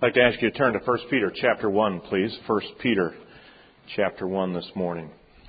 I'd like to ask you to turn to 1 Peter chapter 1, please. 1 Peter chapter 1 this morning.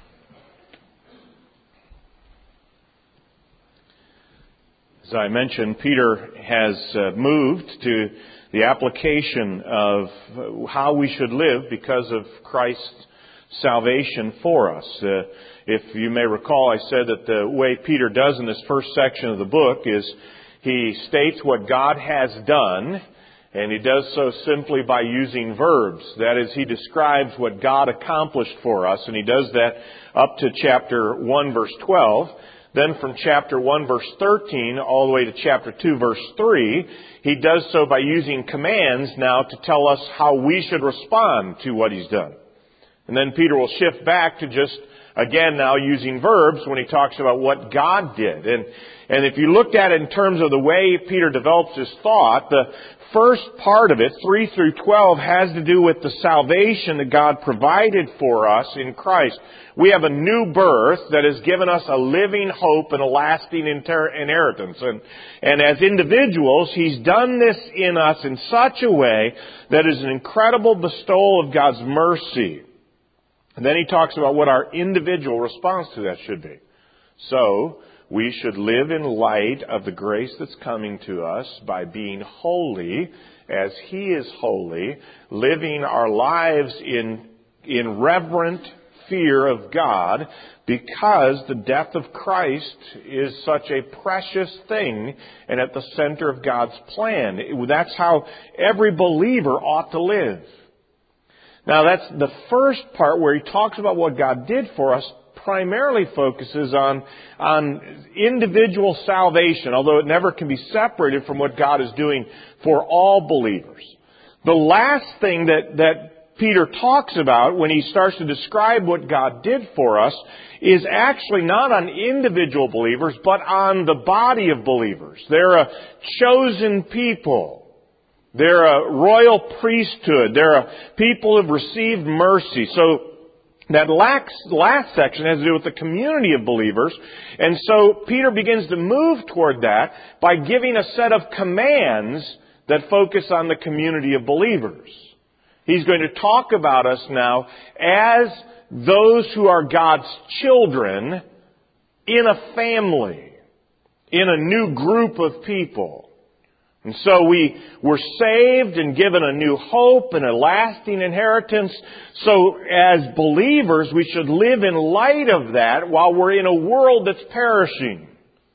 As I mentioned, Peter has moved to the application of how we should live because of Christ's salvation for us. If you may recall, I said that the way Peter does in this first section of the book is he states what God has done, and he does so simply by using verbs. That is, he describes what God accomplished for us, and he does that up to chapter 1, verse 12. Then from chapter 1, verse 13, all the way to chapter 2, verse 3, he does so by using commands now to tell us how we should respond to what he's done. And then Peter will shift back to just, again, now using verbs when he talks about what God did. And if you looked at it in terms of the way Peter develops his thought, the first part of it, 3 through 12, has to do with the salvation that God provided for us in Christ. We have a new birth that has given us a living hope and a lasting inheritance. And as individuals, He's done this in us in such a way that is an incredible bestowal of God's mercy. And then he talks about what our individual response to that should be. So, we should live in light of the grace that's coming to us by being holy as He is holy, living our lives in reverent fear of God, because the death of Christ is such a precious thing and at the center of God's plan. That's how every believer ought to live. Now, that's the first part where he talks about what God did for us, primarily focuses on individual salvation, although it never can be separated from what God is doing for all believers. The last thing that Peter talks about when he starts to describe what God did for us is actually not on individual believers, but on the body of believers. They're a chosen people. They're a royal priesthood. They're a people who've received mercy. So that last section has to do with the community of believers. And so Peter begins to move toward that by giving a set of commands that focus on the community of believers. He's going to talk about us now as those who are God's children in a family, in a new group of people. And so we were saved and given a new hope and a lasting inheritance. So as believers, we should live in light of that while we're in a world that's perishing.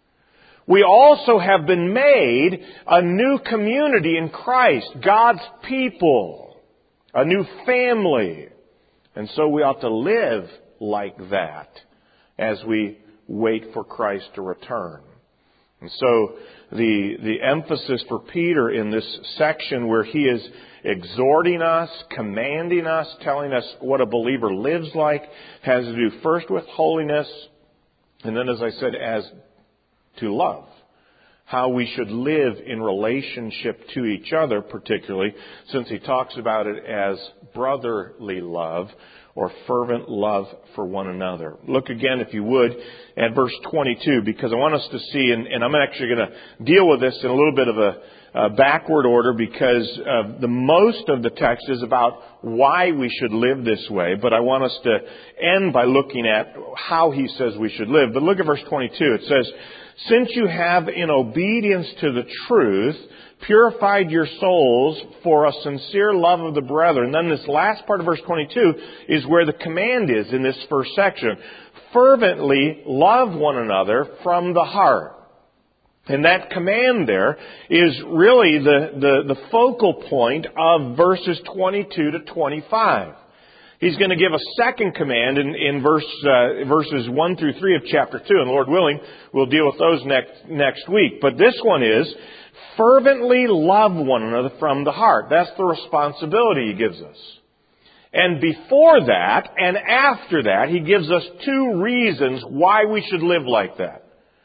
We also have been made a new community in Christ, God's people, a new family. And so we ought to live like that as we wait for Christ to return. And so the emphasis for Peter in this section where he is exhorting us, commanding us, telling us what a believer lives like, has to do first with holiness, and then, as I said, as to love. How we should live in relationship to each other, particularly since he talks about it as brotherly love or fervent love for one another. Look again, if you would, at verse 22, because I want us to see, and I'm actually going to deal with this in a little bit of a backward order, because the most of the text is about why we should live this way, but I want us to end by looking at how he says we should live. But look at verse 22. It says, "Since you have, in obedience to the truth, purified your souls for a sincere love of the brethren." And then this last part of verse 22 is where the command is in this first section. "Fervently love one another from the heart." And that command there is really the focal point of verses 22 to 25. He's going to give a second command in verses 1 through 3 of chapter 2. And Lord willing, we'll deal with those next week. But this one is, fervently love one another from the heart. That's the responsibility he gives us. And before that and after that, he gives us two reasons why we should live like that.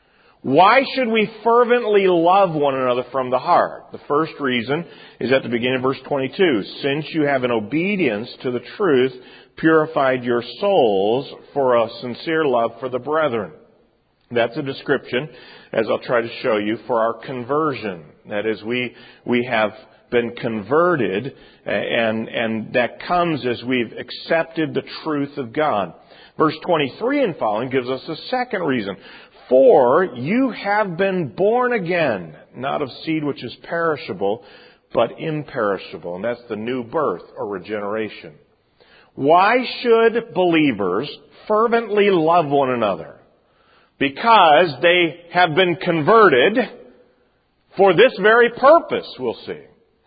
Why should we fervently love one another from the heart? The first reason is at the beginning of verse 22. "Since you have in obedience to the truth purified your souls for a sincere love for the brethren." That's a description, as I'll try to show you, for our conversion. That is, we have been converted, and that comes as we've accepted the truth of God. Verse 23 and following gives us a second reason. For you have been born again, not of seed which is perishable, but imperishable. And that's the new birth or regeneration. Why should believers fervently love one another? Because they have been converted for this very purpose, we'll see.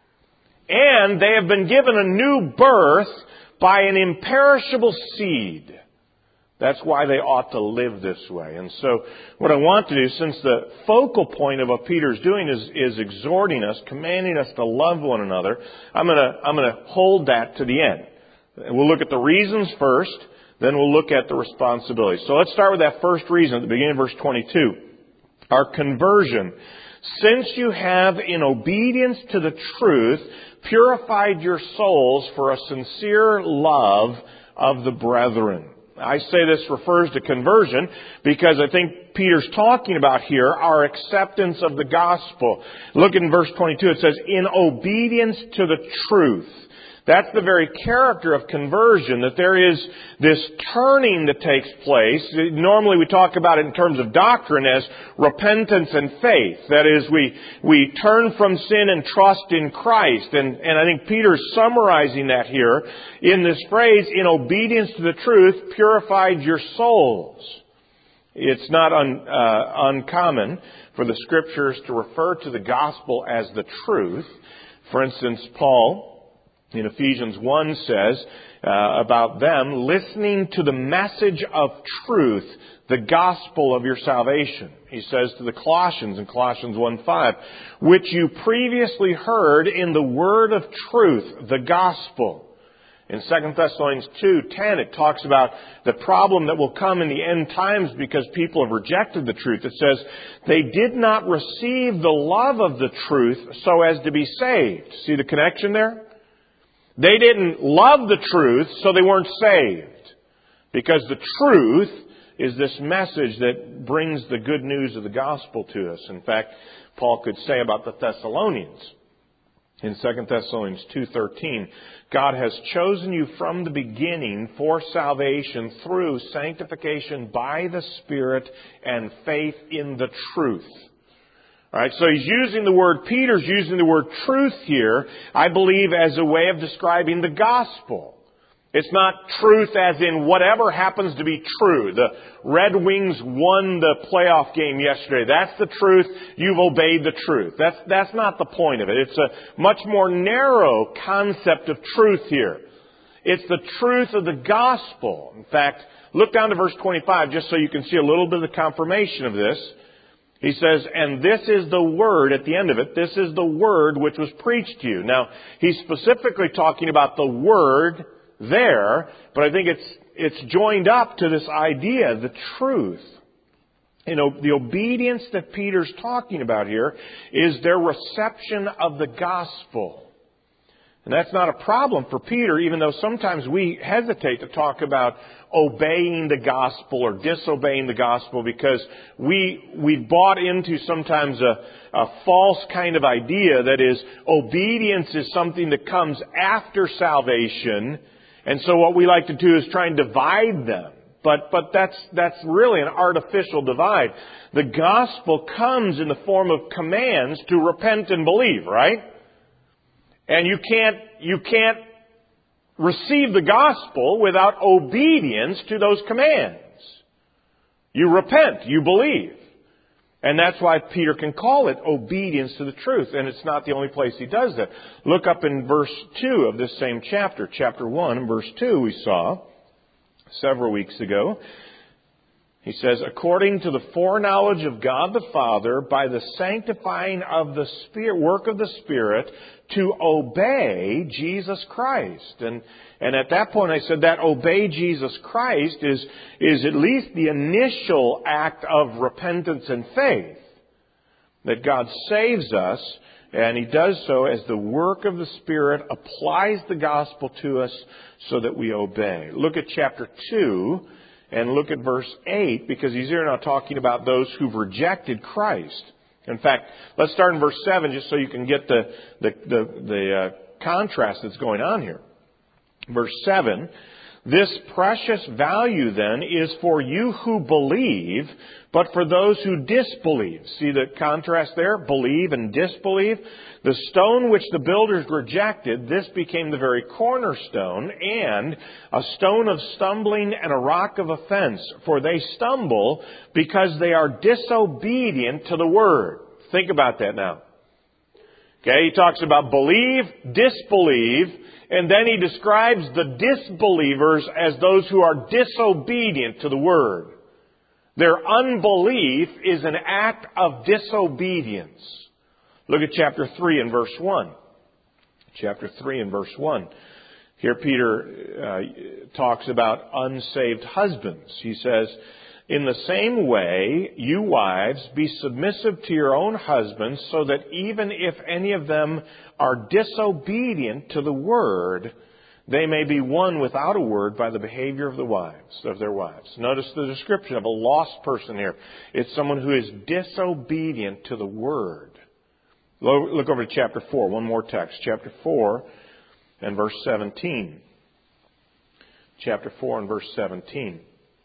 And they have been given a new birth by an imperishable seed. That's why they ought to live this way. And so what I want to do, since the focal point of what Peter's doing is exhorting us, commanding us to love one another, I'm going to hold that to the end. We'll look at the reasons first, then we'll look at the responsibilities. So let's start with that first reason at the beginning of verse 22. Our conversion. Since you have, in obedience to the truth, purified your souls for a sincere love of the brethren. I say this refers to conversion because I think Peter's talking about here our acceptance of the gospel. Look in verse 22. It says, in obedience to the truth. That's the very character of conversion, that there is this turning that takes place. Normally we talk about it in terms of doctrine as repentance and faith. That is, we turn from sin and trust in Christ. And I think Peter's summarizing that here in this phrase, in obedience to the truth, purified your souls. It's not uncommon for the Scriptures to refer to the gospel as the truth. For instance, Paul in Ephesians 1 says about them, listening to the message of truth, the gospel of your salvation. He says to the Colossians in Colossians 1:5, which you previously heard in the word of truth, the gospel. In 2 Thessalonians 2:10, it talks about the problem that will come in the end times because people have rejected the truth. It says, they did not receive the love of the truth so as to be saved. See the connection there? They didn't love the truth, so they weren't saved. Because the truth is this message that brings the good news of the gospel to us. In fact, Paul could say about the Thessalonians in 2 Thessalonians 2:13, God has chosen you from the beginning for salvation through sanctification by the Spirit and faith in the truth. All right, so Peter's using the word truth here, I believe, as a way of describing the gospel. It's not truth as in whatever happens to be true. The Red Wings won the playoff game yesterday. That's the truth. You've obeyed the truth. That's not the point of it. It's a much more narrow concept of truth here. It's the truth of the gospel. In fact, look down to verse 25 just so you can see a little bit of the confirmation of this. He says, and this is the word, at the end of it, this is the word which was preached to you. Now, he's specifically talking about the word there, but I think it's joined up to this idea, the truth. You know, the obedience that Peter's talking about here is their reception of the gospel. And that's not a problem for Peter, even though sometimes we hesitate to talk about obeying the gospel or disobeying the gospel because we bought into sometimes a false kind of idea that is obedience is something that comes after salvation. And so what we like to do is try and divide them. But that's really an artificial divide. The gospel comes in the form of commands to repent and believe, right? And you can't receive the gospel without obedience to those commands. You repent, you believe. And that's why Peter can call it obedience to the truth. And it's not the only place he does that. Look up in verse 2 of this same chapter. Chapter 1 and verse 2 we saw several weeks ago. He says, according to the foreknowledge of God the Father, by the sanctifying of the Spirit, work of the Spirit, to obey Jesus Christ. And at that point I said that obey Jesus Christ is at least the initial act of repentance and faith. That God saves us, and He does so as the work of the Spirit applies the gospel to us so that we obey. Look at chapter 2. And look at verse 8, because he's here now talking about those who've rejected Christ. In fact, let's start in verse 7 just so you can get the contrast that's going on here. Verse 7, this precious value then is for you who believe, but for those who disbelieve. See the contrast there? Believe and disbelieve. The stone which the builders rejected, this became the very cornerstone, and a stone of stumbling and a rock of offense. For they stumble because they are disobedient to the word. Think about that now. Okay, he talks about believe, disbelieve, and then he describes the disbelievers as those who are disobedient to the word. Their unbelief is an act of disobedience. Look at chapter 3 and verse 1. Chapter 3 and verse 1. Here Peter talks about unsaved husbands. He says, in the same way, you wives, be submissive to your own husbands, so that even if any of them are disobedient to the word, they may be won without a word by the behavior of their wives. Notice the description of a lost person here. It's someone who is disobedient to the word. Look over to chapter 4, one more text. Chapter 4 and verse 17. Chapter 4 and verse 17.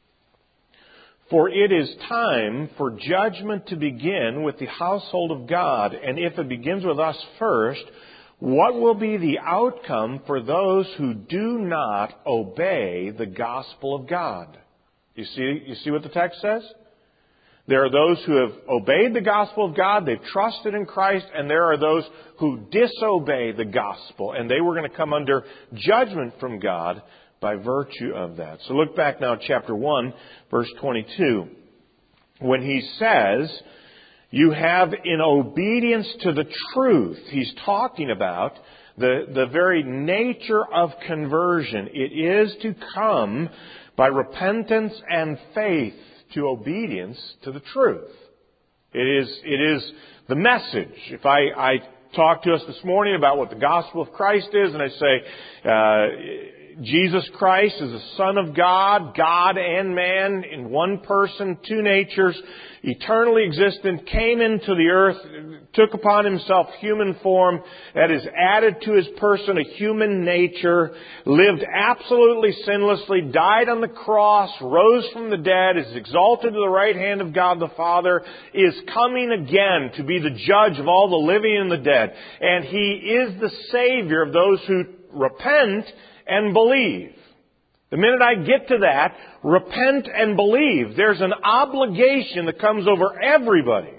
For it is time for judgment to begin with the household of God, and if it begins with us first, what will be the outcome for those who do not obey the gospel of God? You see what the text says? There are those who have obeyed the gospel of God, they've trusted in Christ, and there are those who disobey the gospel, and they were going to come under judgment from God by virtue of that. So look back now at chapter 1, verse 22. When he says, you have in obedience to the truth, he's talking about the very nature of conversion. It is to come by repentance and faith to obedience to the truth. It is the message. If I talk to us this morning about what the gospel of Christ is, and I say, Jesus Christ is the Son of God, God and man in one person, two natures, eternally existent, came into the earth, took upon himself human form, that is added to his person a human nature, lived absolutely sinlessly, died on the cross, rose from the dead, is exalted to the right hand of God the Father, is coming again to be the judge of all the living and the dead. And he is the Savior of those who repent and believe. The minute I get to that, repent and believe, there's an obligation that comes over everybody.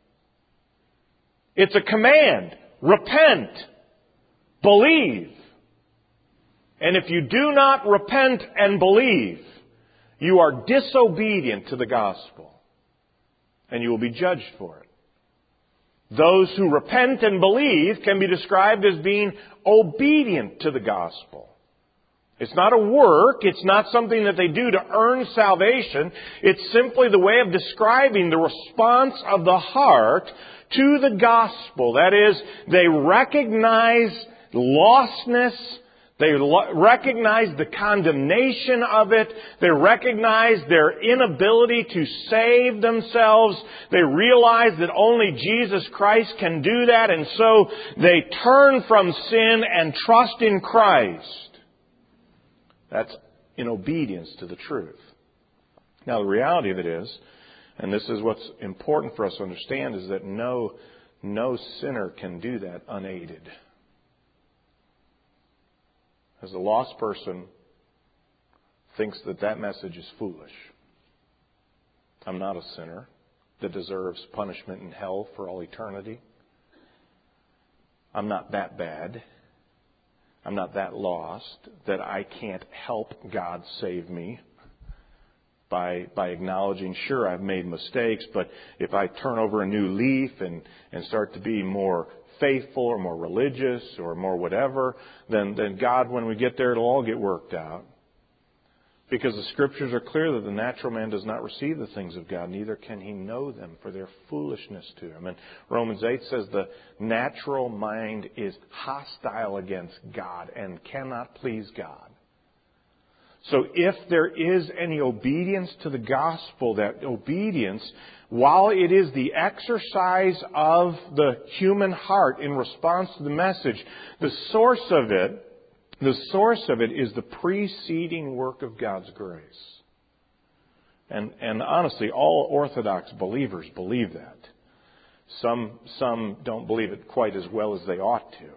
It's a command. Repent. Believe. And if you do not repent and believe, you are disobedient to the gospel. And you will be judged for it. Those who repent and believe can be described as being obedient to the gospel. It's not a work. It's not something that they do to earn salvation. It's simply the way of describing the response of the heart to the gospel. That is, they recognize lostness. They recognize the condemnation of it. They recognize their inability to save themselves. They realize that only Jesus Christ can do that. And so they turn from sin and trust in Christ. That's in obedience to the truth. Now, the reality of it is, and this is what's important for us to understand, is that no sinner can do that unaided. As a lost person thinks that message is foolish. I'm not a sinner that deserves punishment in hell for all eternity. I'm not that bad. I'm not that lost that I can't help God save me by acknowledging, sure, I've made mistakes, but if I turn over a new leaf and start to be more faithful or more religious or more whatever, then God, when we get there, it'll all get worked out. Because the Scriptures are clear that the natural man does not receive the things of God, neither can he know them, for their foolishness to him. And Romans 8 says the natural mind is hostile against God and cannot please God. So if there is any obedience to the gospel, that obedience, while it is the exercise of the human heart in response to the message, the source of it is the preceding work of God's grace. And honestly, all Orthodox believers believe that. Some don't believe it quite as well as they ought to.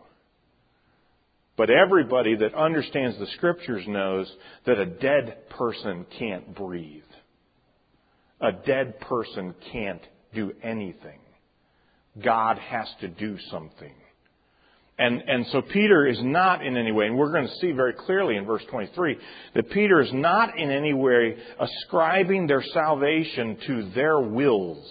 But everybody that understands the Scriptures knows that a dead person can't breathe. A dead person can't do anything. God has to do something. And so Peter is not in any way, and we're going to see very clearly in verse 23, that Peter is not in any way ascribing their salvation to their wills.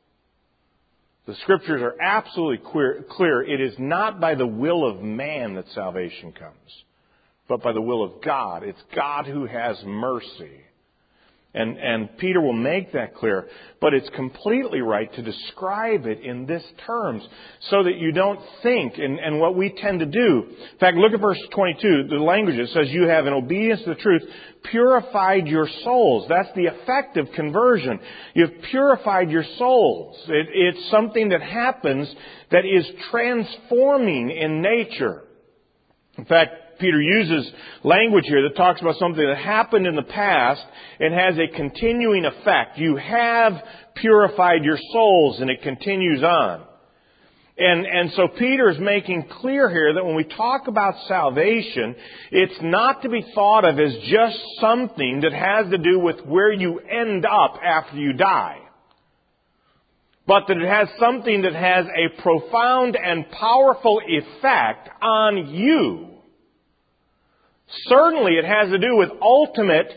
The Scriptures are absolutely clear. It is not by the will of man that salvation comes, but by the will of God. It's God who has mercy. And Peter will make that clear. But it's completely right to describe it in this terms so that you don't think, and what we tend to do. In fact, look at verse 22. The language, it says, you have in obedience to the truth purified your souls. That's the effect of conversion. You've purified your souls. It's something that happens that is transforming in nature. In fact, Peter uses language here that talks about something that happened in the past and has a continuing effect. You have purified your souls, and it continues on. And so Peter is making clear here that when we talk about salvation, it's not to be thought of as just something that has to do with where you end up after you die, but that it has something that has a profound and powerful effect on you. Certainly it has to do with ultimate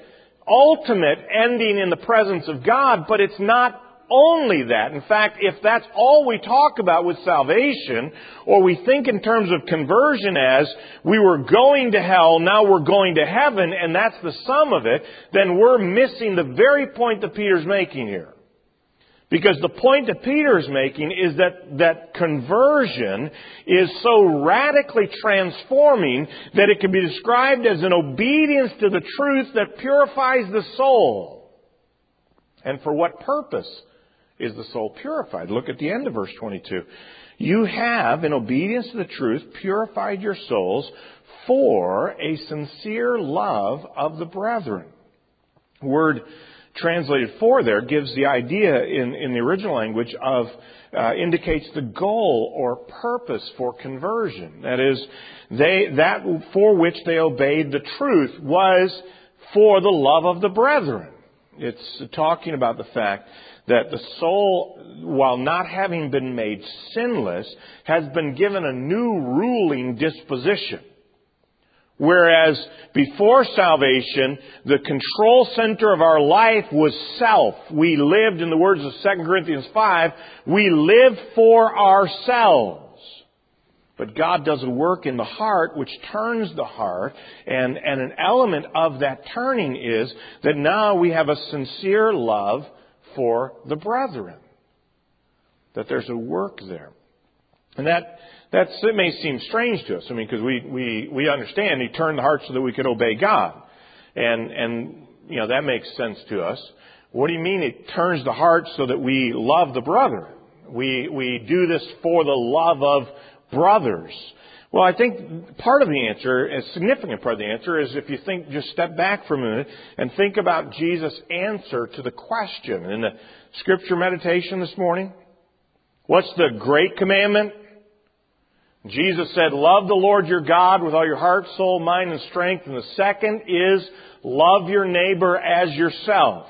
ending in the presence of God, but it's not only that. In fact, if that's all we talk about with salvation, or we think in terms of conversion as we were going to hell, now we're going to heaven, and that's the sum of it, then we're missing the very point that Peter's making here. Because the point that Peter is making is that conversion is so radically transforming that it can be described as an obedience to the truth that purifies the soul. And for what purpose is the soul purified? Look at the end of verse 22. You have, in obedience to the truth, purified your souls for a sincere love of the brethren. The word translated for there gives the idea in the original language of indicates the goal or purpose for conversion. That is, that for which they obeyed the truth was for the love of the brethren. It's talking about the fact that the soul, while not having been made sinless, has been given a new ruling disposition. Whereas before salvation, the control center of our life was self. We lived, in the words of 2 Corinthians 5, we lived for ourselves. But God does a work in the heart which turns the heart, and an element of that turning is that now we have a sincere love for the brethren. That there's a work there. And it may seem strange to us. I mean, because we understand He turned the heart so that we could obey God. And you know, that makes sense to us. What do you mean He turns the heart so that we love the brethren? We do this for the love of brothers. Well, I think part of the answer, a significant part of the answer, is if you think, just step back for a minute and think about Jesus' answer to the question in the Scripture meditation this morning. What's the great commandment? Jesus said, love the Lord your God with all your heart, soul, mind, and strength. And the second is, love your neighbor as yourself.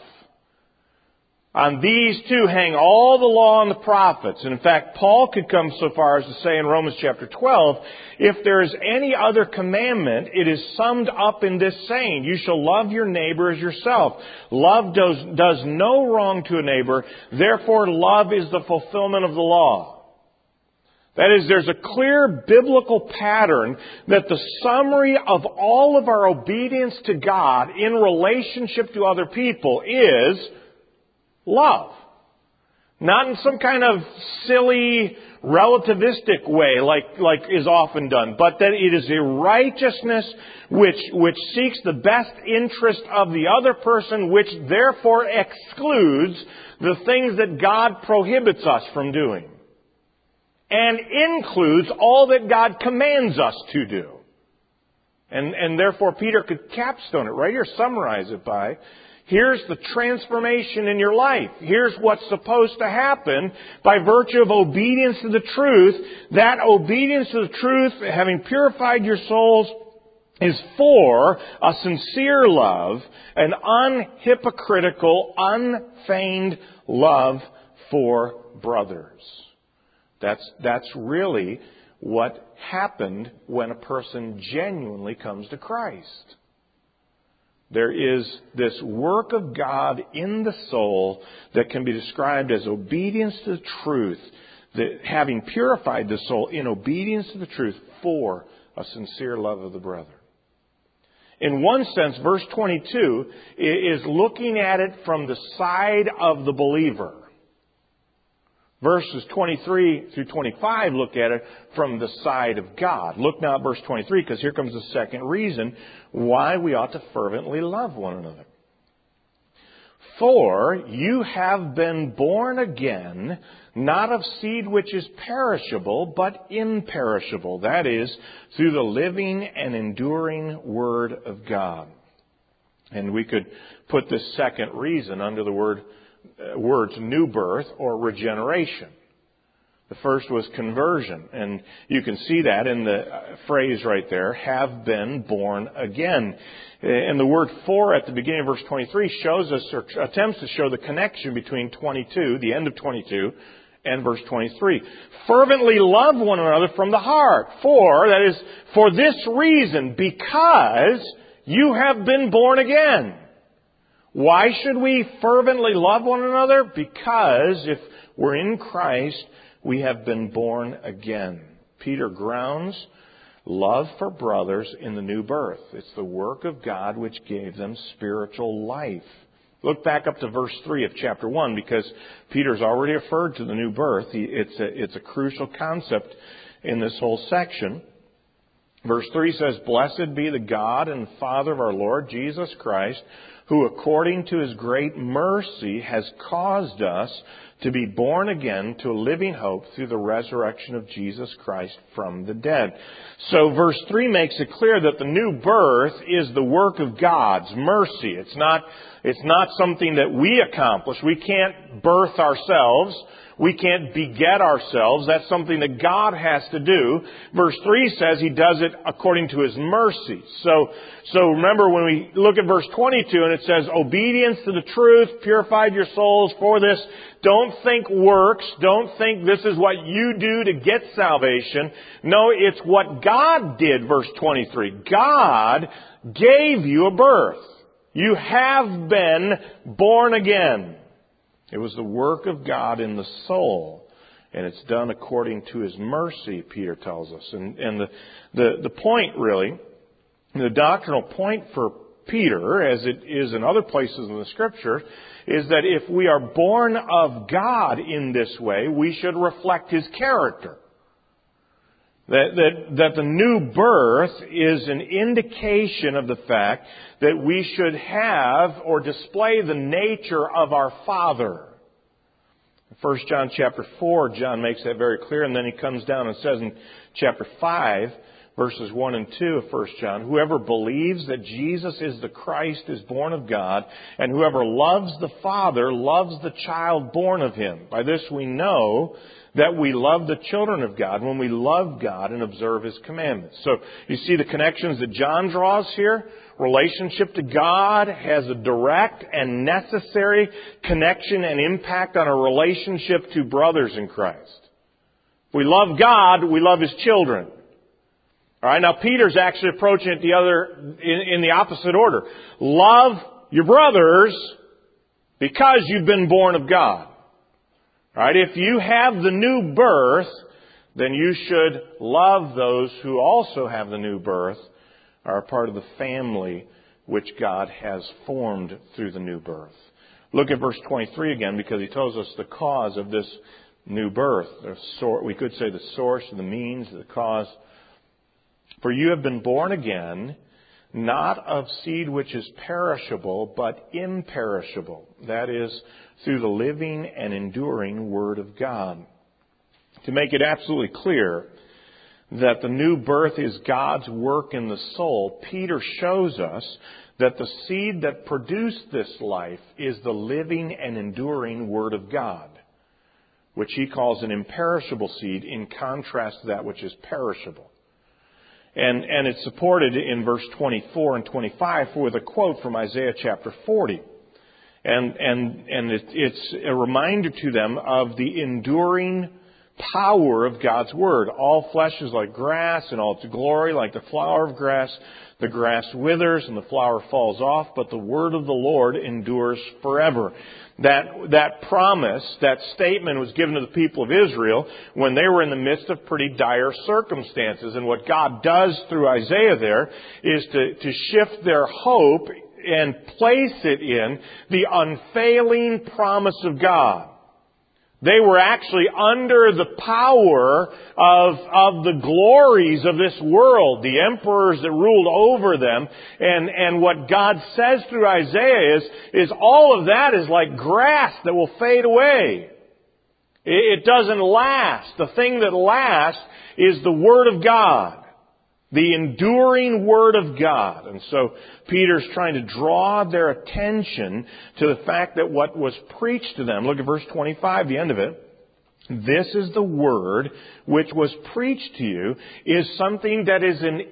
On these two hang all the law and the prophets. And in fact, Paul could come so far as to say in Romans chapter 12, if there is any other commandment, it is summed up in this saying, you shall love your neighbor as yourself. Love does no wrong to a neighbor. Therefore, love is the fulfillment of the law. That is, there's a clear biblical pattern that the summary of all of our obedience to God in relationship to other people is love. Not in some kind of silly, relativistic way like is often done, but that it is a righteousness which seeks the best interest of the other person, which therefore excludes the things that God prohibits us from doing. And includes all that God commands us to do. And therefore Peter could capstone it right here, summarize it by, here's the transformation in your life. Here's what's supposed to happen by virtue of obedience to the truth. That obedience to the truth, having purified your souls, is for a sincere love, an unhypocritical, unfeigned love for brothers. That's really what happened when a person genuinely comes to Christ. There is this work of God in the soul that can be described as obedience to the truth, that having purified the soul in obedience to the truth for a sincere love of the brother. In one sense, verse 22 is looking at it from the side of the believer. Verses 23 through 25 look at it from the side of God. Look now at verse 23, because here comes the second reason why we ought to fervently love one another. For you have been born again, not of seed which is perishable, but imperishable. That is, through the living and enduring Word of God. And we could put this second reason under the words new birth or regeneration. The first was conversion, and you can see that in the phrase right there, have been born again. And the word for at the beginning of verse 23 shows us, or attempts to show the connection between 22, the end of 22, and verse 23. Fervently love one another from the heart. For, that is, for this reason, because you have been born again. Why should we fervently love one another? Because if we're in Christ, we have been born again. Peter grounds love for brothers in the new birth. It's the work of God which gave them spiritual life. Look back up to verse 3 of chapter 1, because Peter's already referred to the new birth. It's a crucial concept in this whole section. Verse 3 says, Blessed be the God and Father of our Lord Jesus Christ, who according to His great mercy has caused us to be born again to a living hope through the resurrection of Jesus Christ from the dead. So verse 3 makes it clear that the new birth is the work of God's mercy. It's not something that we accomplish. We can't birth ourselves. We can't beget ourselves. That's something that God has to do. Verse 3 says He does it according to His mercy. So remember when we look at verse 22 and it says, obedience to the truth, purified your souls for this. Don't think works. Don't think this is what you do to get salvation. No, it's what God did, verse 23. God gave you a birth. You have been born again. It was the work of God in the soul, and it's done according to His mercy, Peter tells us. And the point really, the doctrinal point for Peter, as it is in other places in the Scripture, is that if we are born of God in this way, we should reflect His character. That the new birth is an indication of the fact that we should have or display the nature of our Father. In 1 John chapter 4, John makes that very clear, and then he comes down and says in chapter 5, verses 1 and 2 of 1 John, whoever believes that Jesus is the Christ is born of God, and whoever loves the Father loves the child born of Him. By this we know that we love the children of God when we love God and observe His commandments. So you see the connections that John draws here. Relationship to God has a direct and necessary connection and impact on our relationship to brothers in Christ. If we love God, we love His children. All right, now Peter's actually approaching it in the opposite order. Love your brothers because you've been born of God. All right, if you have the new birth, then you should love those who also have the new birth, are a part of the family which God has formed through the new birth. Look at verse 23 again, because he tells us the cause of this new birth. We could say the source, the means, the cause. For you have been born again, not of seed which is perishable, but imperishable. That is, through the living and enduring Word of God. To make it absolutely clear that the new birth is God's work in the soul, Peter shows us that the seed that produced this life is the living and enduring Word of God, which he calls an imperishable seed in contrast to that which is perishable. And it's supported in verse 24 and 25 with a quote from Isaiah chapter 40. And it's a reminder to them of the enduring power of God's Word. All flesh is like grass, and all its glory like the flower of grass. The grass withers and the flower falls off, but the word of the Lord endures forever. That promise, that statement was given to the people of Israel when they were in the midst of pretty dire circumstances. And what God does through Isaiah there is to shift their hope and place it in the unfailing promise of God. They were actually under the power of the glories of this world, the emperors that ruled over them. And what God says through Isaiah is all of that is like grass that will fade away. It doesn't last. The thing that lasts is the Word of God. The enduring Word of God. And so Peter's trying to draw their attention to the fact that what was preached to them, look at verse 25, the end of it. This is the Word which was preached to you, is something that is an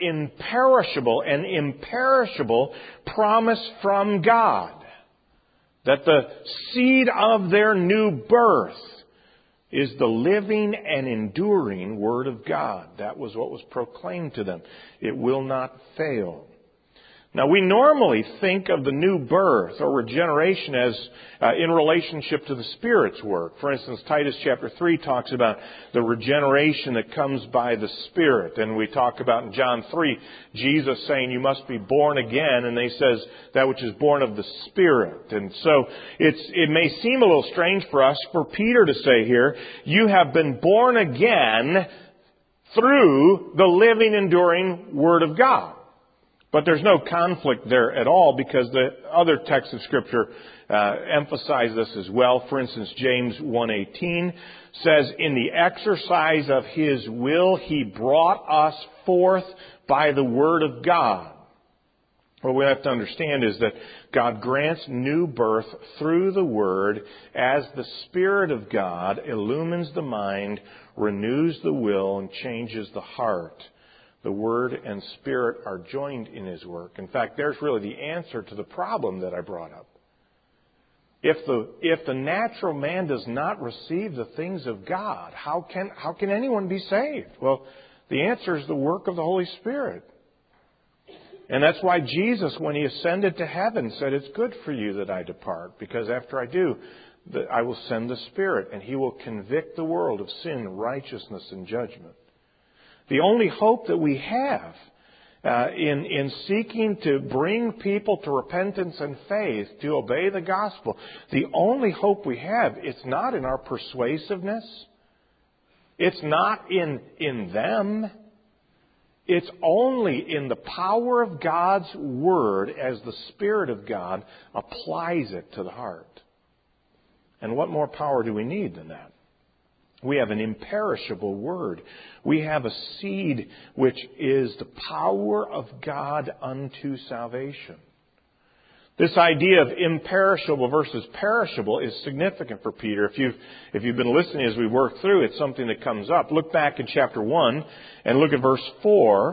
imperishable promise from God. That the seed of their new birth is the living and enduring Word of God. That was what was proclaimed to them. It will not fail. Now, we normally think of the new birth or regeneration as in relationship to the Spirit's work. For instance, Titus chapter 3 talks about the regeneration that comes by the Spirit. And we talk about in John 3, Jesus saying you must be born again. And he says that which is born of the Spirit. And so it may seem a little strange for us, for Peter to say here, you have been born again through the living, enduring Word of God. But there's no conflict there at all, because the other texts of Scripture emphasize this as well. For instance, James 1:18 says, in the exercise of His will, He brought us forth by the Word of God. What we have to understand is that God grants new birth through the Word as the Spirit of God illumines the mind, renews the will, and changes the heart. The Word and Spirit are joined in His work. In fact, there's really the answer to the problem that I brought up. If the natural man does not receive the things of God, how can anyone be saved? Well, the answer is the work of the Holy Spirit. And that's why Jesus, when He ascended to heaven, said, it's good for you that I depart, because after I do, I will send the Spirit, and He will convict the world of sin, righteousness, and judgment. The only hope that we have in seeking to bring people to repentance and faith, to obey the gospel, the only hope we have, it's not in our persuasiveness. It's not in them. It's only in the power of God's Word as the Spirit of God applies it to the heart. And what more power do we need than that? We have an imperishable Word. We have a seed which is the power of God unto salvation. This idea of imperishable versus perishable is significant for Peter. If you've been listening as we work through, it's something that comes up. Look back in chapter 1 and look at verse 4.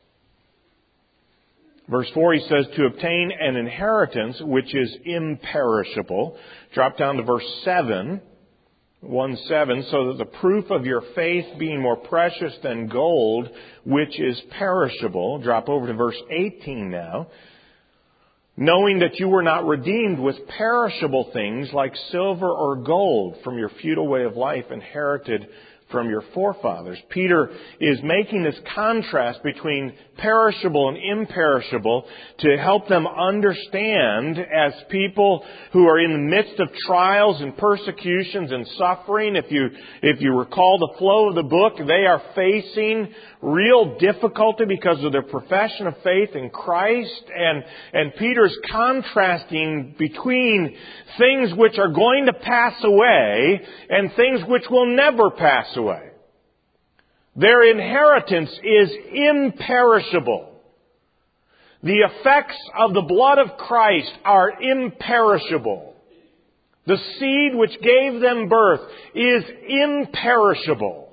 Verse 4, he says, to obtain an inheritance which is imperishable. Drop down to verse 7. 1:7, so that the proof of your faith being more precious than gold, which is perishable. Drop over to verse 18 now. Knowing that you were not redeemed with perishable things like silver or gold from your futile way of life inherited from your forefathers. Peter is making this contrast between perishable and imperishable to help them understand, as people who are in the midst of trials and persecutions and suffering. If you recall the flow of the book, they are facing real difficulty because of their profession of faith in Christ. And Peter's contrasting between things which are going to pass away and things which will never pass away. Their inheritance is imperishable. The effects of the blood of Christ are imperishable. The seed which gave them birth is imperishable.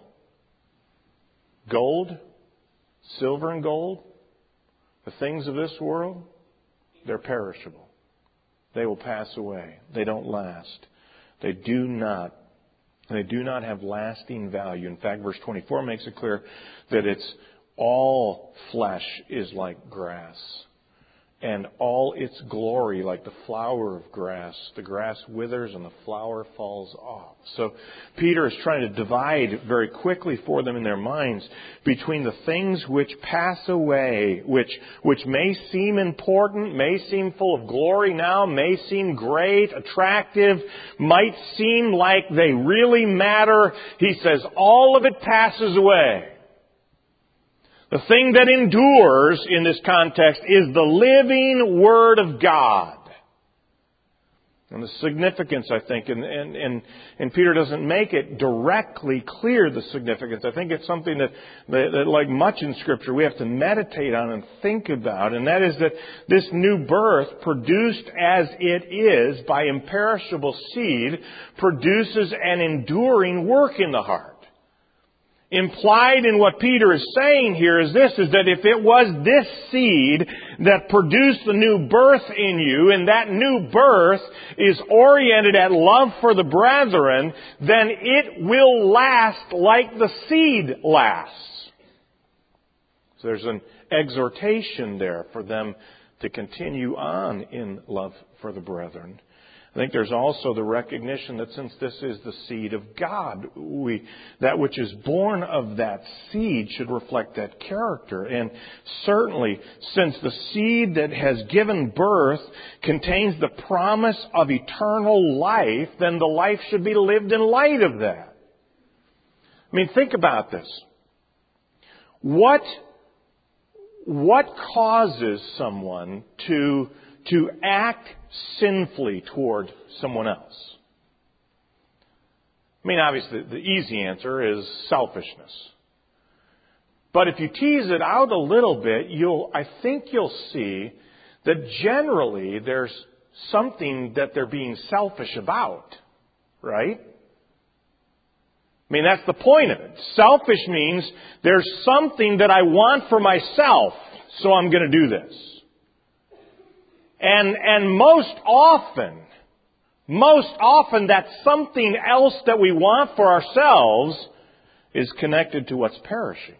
Gold, silver and gold, the things of this world, they're perishable. They will pass away. They don't last. They do not have lasting value. In fact, verse 24 makes it clear that it's all flesh is like grass, and all its glory like the flower of grass. The grass withers and the flower falls off. So Peter is trying to divide very quickly for them in their minds between the things which pass away, which may seem important, may seem full of glory now, may seem great, attractive, might seem like they really matter. He says all of it passes away. The thing that endures in this context is the living Word of God. And the significance, I think, and Peter doesn't make it directly clear, the significance. I think it's something that, like much in Scripture, we have to meditate on and think about. And that is that this new birth, produced as it is by imperishable seed, produces an enduring work in the heart. Implied in what Peter is saying here is this, is that if it was this seed that produced the new birth in you, and that new birth is oriented at love for the brethren, then it will last like the seed lasts. So there's an exhortation there for them to continue on in love for the brethren. I think there's also the recognition that since this is the seed of God, that which is born of that seed should reflect that character. And certainly, since the seed that has given birth contains the promise of eternal life, then the life should be lived in light of that. I mean, think about this. What causes someone to act sinfully toward someone else? I mean, obviously, the easy answer is selfishness. But if you tease it out a little bit, I think you'll see that generally there's something that they're being selfish about, right? I mean, that's the point of it. Selfish means there's something that I want for myself, so I'm going to do this. And most often that something else that we want for ourselves is connected to what's perishing.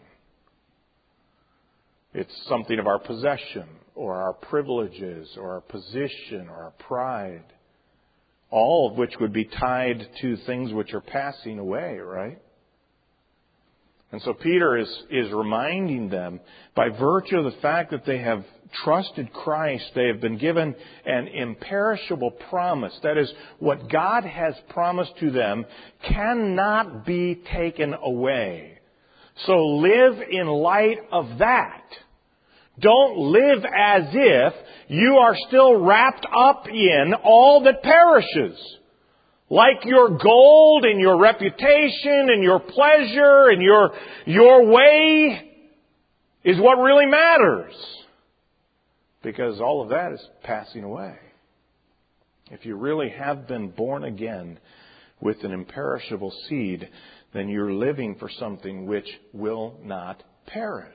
It's something of our possession, or our privileges, or our position, or our pride. All of which would be tied to things which are passing away, right? And so Peter is reminding them, by virtue of the fact that they have trusted Christ, they have been given an imperishable promise. That is, what God has promised to them cannot be taken away. So live in light of that. Don't live as if you are still wrapped up in all that perishes. Like your gold and your reputation and your pleasure and your way is what really matters. Because all of that is passing away. If you really have been born again with an imperishable seed, then you're living for something which will not perish.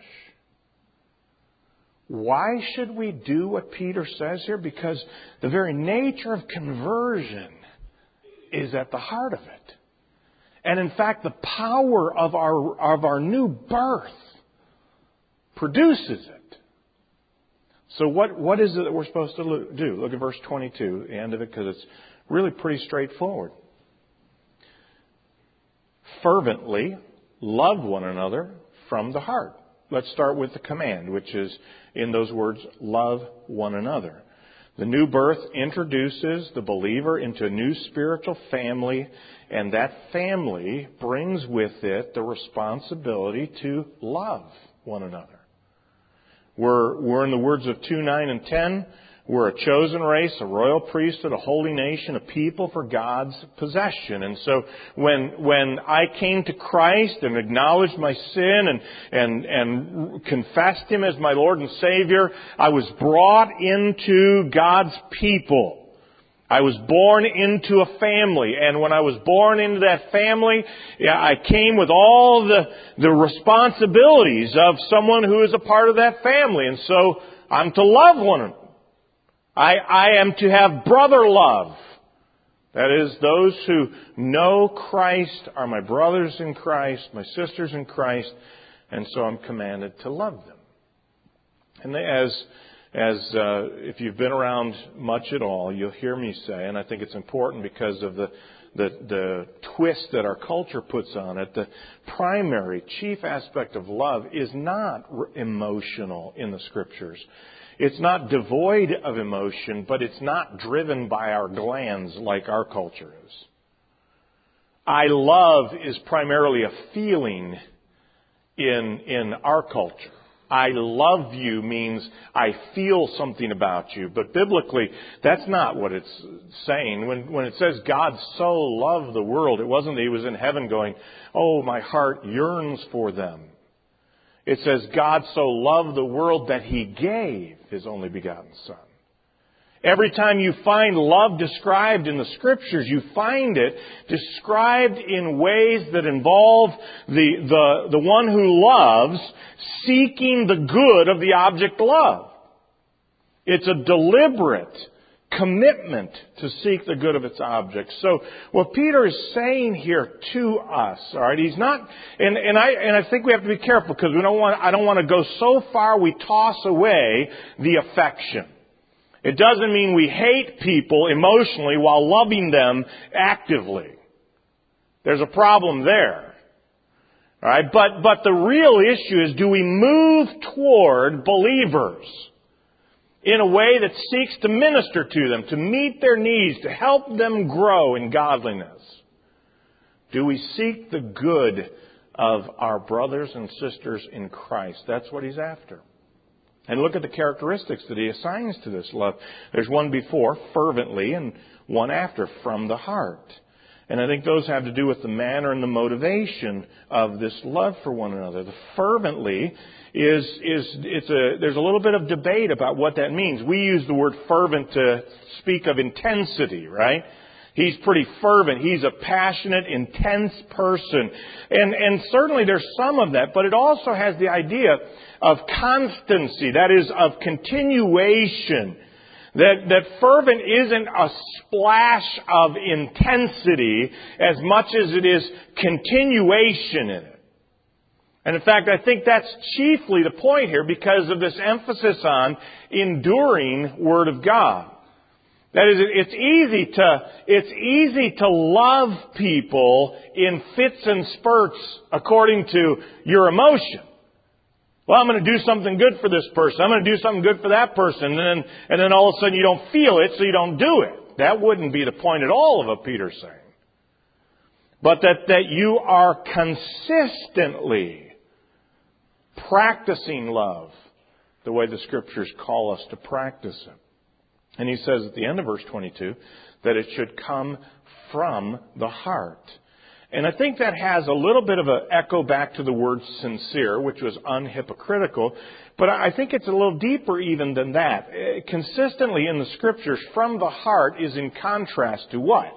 Why should we do what Peter says here? Because the very nature of conversion is at the heart of it. And in fact, the power of our new birth produces it. So what is it that we're supposed to do? Look at verse 22, the end of it, because it's really pretty straightforward. Fervently, love one another from the heart. Let's start with the command, which is in those words, love one another. The new birth introduces the believer into a new spiritual family, and that family brings with it the responsibility to love one another. We're in the words of 2:9 and 10, we're a chosen race, a royal priesthood, a holy nation, a people for God's possession. And so when I came to Christ and acknowledged my sin and confessed Him as my Lord and Savior, I was brought into God's people. I was born into a family, and when I was born into that family, I came with all the responsibilities of someone who is a part of that family. And so I'm to love one another. I am to have brother love. That is, those who know Christ are my brothers in Christ, my sisters in Christ, and so I'm commanded to love them. And if you've been around much at all, you'll hear me say, and I think it's important because of the twist that our culture puts on it, the primary, chief aspect of love is not emotional in the Scriptures. It's not devoid of emotion, but it's not driven by our glands like our culture is. I love is primarily a feeling in our culture. I love you means I feel something about you. But biblically, that's not what it's saying. When it says God so loved the world, it wasn't that He was in heaven going, oh, my heart yearns for them. It says God so loved the world that He gave His only begotten Son. Every time you find love described in the Scriptures, you find it described in ways that involve the one who loves seeking the good of the object loved. It's a deliberate commitment to seek the good of its object. So what Peter is saying here to us, all right, he's not, and I think we have to be careful because I don't want to go so far we toss away the affection. It doesn't mean we hate people emotionally while loving them actively. There's a problem there. All right, but the real issue is, do we move toward believers in a way that seeks to minister to them, to meet their needs, to help them grow in godliness? Do we seek the good of our brothers and sisters in Christ? That's what he's after. And look at the characteristics that he assigns to this love. There's one before, fervently, and one after, from the heart. And I think those have to do with the manner and the motivation of this love for one another. The fervently there's a little bit of debate about what that means. We use the word fervent to speak of intensity, right? He's pretty fervent. He's a passionate, intense person. And certainly there's some of that, but it also has the idea of constancy, that is, of continuation. That fervent isn't a splash of intensity as much as it is continuation in it. And in fact, I think that's chiefly the point here because of this emphasis on enduring Word of God. That is, it's easy to love people in fits and spurts according to your emotion. Well, I'm going to do something good for this person. I'm going to do something good for that person. And then all of a sudden you don't feel it, so you don't do it. That wouldn't be the point at all of what Peter's saying. But that you are consistently practicing love the way the Scriptures call us to practice it. And he says at the end of verse 22 that it should come from the heart. And I think that has a little bit of an echo back to the word sincere, which was unhypocritical. But I think it's a little deeper even than that. Consistently in the Scriptures, from the heart is in contrast to what?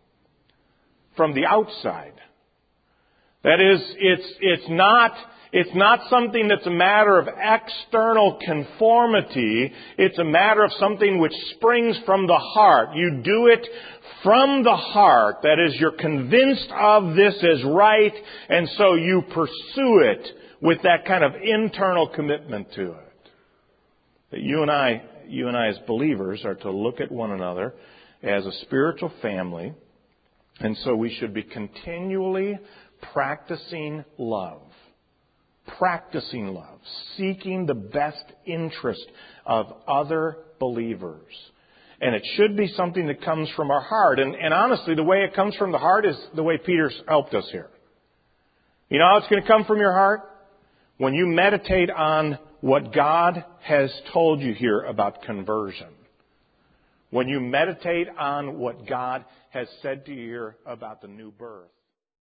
From the outside. That is, it's not something that's a matter of external conformity. It's a matter of something which springs from the heart. You do it from the heart. That is, you're convinced of this as right, and so you pursue it with that kind of internal commitment to it. That you and I as believers are to look at one another as a spiritual family, and so we should be continually practicing love. Practicing love. Seeking the best interest of other believers. And it should be something that comes from our heart. And honestly, the way it comes from the heart is the way Peter's helped us here. You know how it's going to come from your heart? When you meditate on what God has told you here about conversion. When you meditate on what God has said to you here about the new birth.